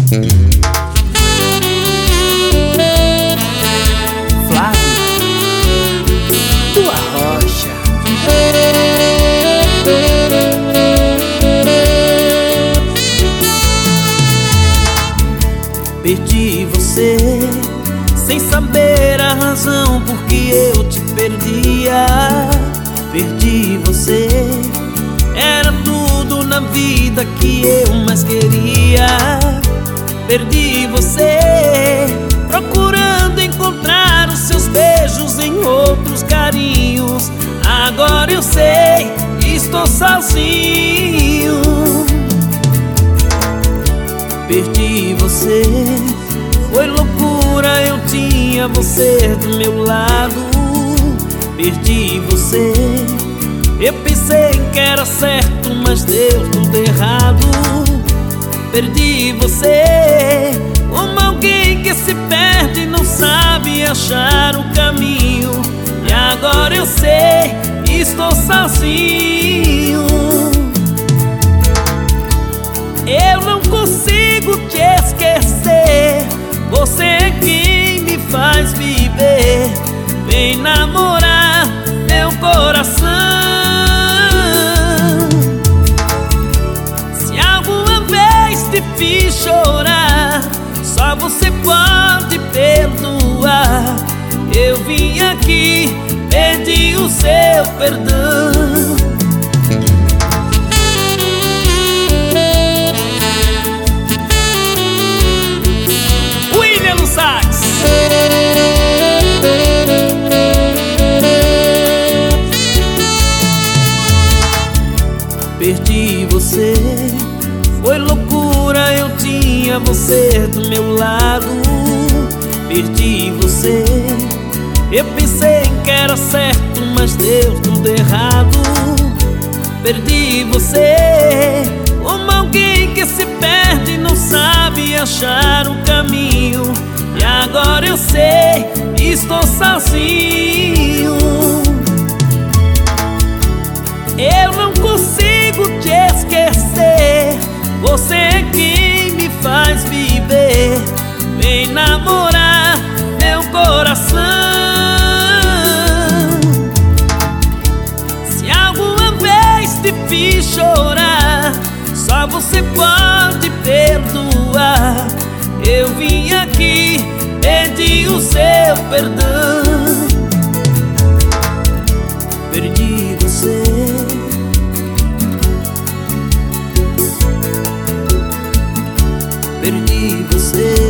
Perdi você sem saber a razão por que eu te perdia. Perdi você, era tudo na vida que eu mais queria. Perdi você, procurando encontrar os seus beijos em outros carinhos. Agora eu sei, estou sozinho. Perdi você, foi loucura, eu tinha você do meu lado. Perdi você, eu pensei que era certo, mas deu tudo errado. Perdi você, como alguém que se perde e não sabe achar o caminho. E agora eu sei, estou sozinho. Eu não consigo te esquecer, você é quem me faz viver. Vem namorar meu coração. Se alguma vez te fiz chorar, só você pode perdoar. Eu vim aqui pedir o seu perdão. Perdi você, foi loucura, eu tinha você do meu lado. Perdi você, eu pensei que era certo, mas deu tudo errado. Perdi você, como alguém que se perde e não sabe achar o caminho. E agora eu sei, estou sozinho. Eu não consigo te esquecer, você é quem me faz viver. Vem namorar meu coração. Se alguma vez te fiz chorar, só você pode perdoar. Eu vim aqui pedir o seu perdão. Perdi você, perdi você.